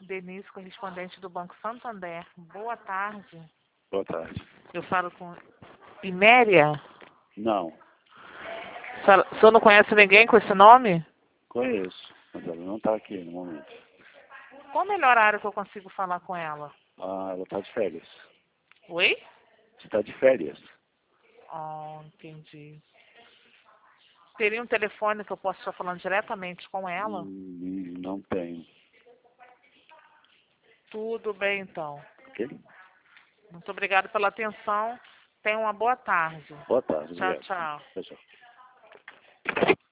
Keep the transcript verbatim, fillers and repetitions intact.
Denise, correspondente do Banco Santander. Boa tarde. Boa tarde. Eu falo com Iméria? Não, O senhor o senhor não conhece ninguém com esse nome? conheço, mas ela não está aqui no momento. Qual o melhor horário que eu consigo falar com ela? Ah, ela está de férias. Oi? Está de férias. Oh, entendi. Teria um telefone que eu possa estar falando diretamente com ela? Hum, não tenho. Tudo bem, então. Ok? Muito obrigada pela atenção. Tenha uma boa tarde. Boa tarde, Tchau, obrigado. tchau. Tchau, tchau.